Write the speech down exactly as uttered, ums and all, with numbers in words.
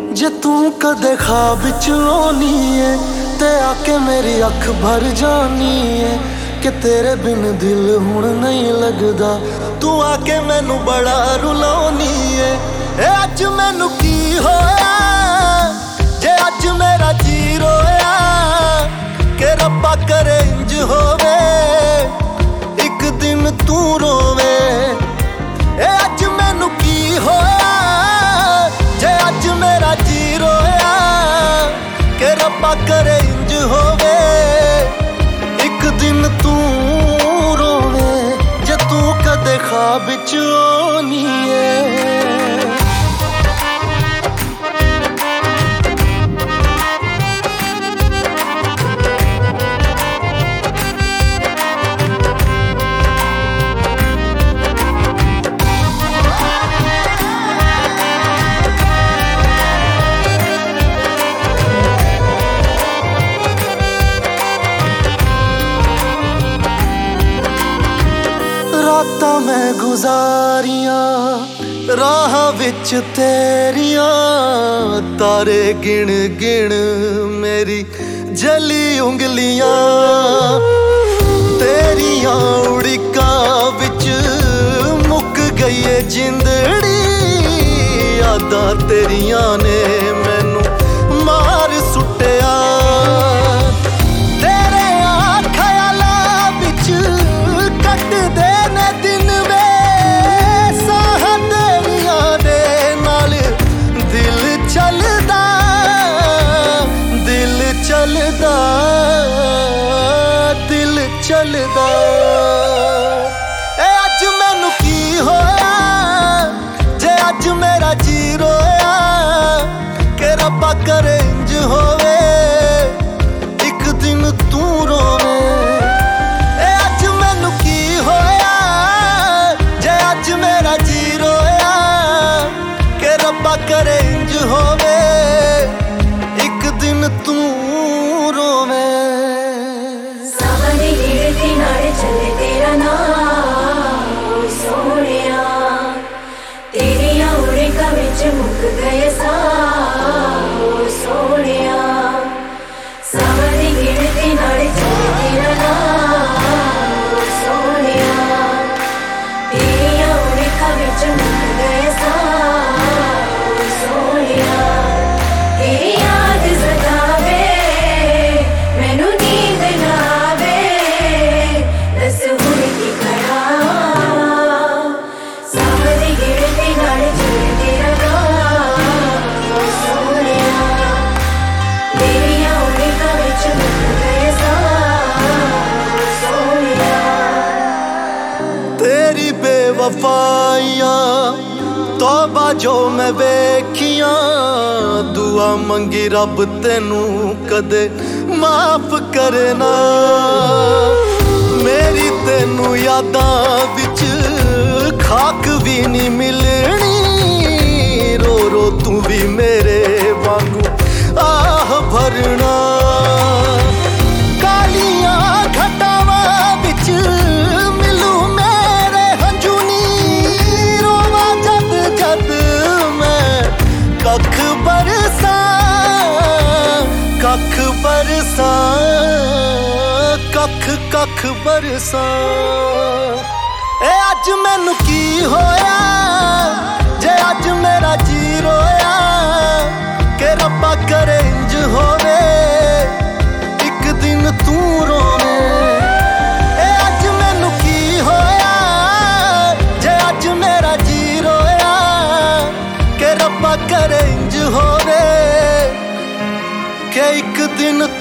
जे तू कदे ख्वाब च आनी है ते आके मेरी अख भर जानी है कि तेरे बिन दिल हुण नहीं लगदा। तू आके मैनू बड़ा रुलानी है। ए अज मैनू की होया जे अज मेरा जी रोया कि रब्बा करे इंज होवे एक दिन तू रोवे। ए अज मैनू की होया जे अज मेरा जी रोया कि रब्बा करे इंज होवे एक दिन तू रोवे। जे तू कदे ख्वाब च आनी है। रातां मैं गुजारियां राह विच तेरियां तारे गिण गिण मेरी जली उंगलियां तेरियां उड़िका विच मुक गई है जिंदड़ी। यादां तेरियां ने मैनू मार सुट्टिया तेरे आ ख्यालां विच कट दे दिन वे साह तेरियां दे नाल दिल चलदा दिल चलदा दिल चलदा। ए अज मैनू की होया जे अज मेरा जी रोया कि रब्बा करे इंज होवे एक दिन तू रोवे। ए अज मैनू की होया जे अज मेरा जी रोया कि रब्बा करे इंज होवे एक दिन तू रोवे। सावरी गिरती नाड़े चले तेरा नाम सोनिया तेरिया उड़िका विच मुक गए सा सोनिया। सावरी गिरती नाड़े चले तेरा नाम सोनिया तेरिया उड़िका विच मुक गए सा सोनिया। तेरी याद सतावे मैनू नींद ना आवे दस हुण की करा। सावरी गिरती नाड़े चले तेरा नाम सोनिया तेरिया उड़िका विच मुक गए सा सोनिया। तेरी बेवफाइयां तौबा जो मैं वेखियां दुआ मंगी रब तेनू कदे माफ करे ना। मेरी तेनू यादां विच खाक भी नहीं मिलनी रो रो तू भी मेरे वांगू आह भरना। कालियां घटावां विच मिलू मेरे हंझू नी रोवा जद जद मैं कख बरसा कख बरसा कख कख बरसा। ए अज मैनू की होया जे अज मेरा जी रोया कि रब्बा करे इंज होवे एक दिन तू रोवे। ए अज मैनू की होया जे अज मेरा जी रोया कि रब्बा करे इंज होवे कि एक दिन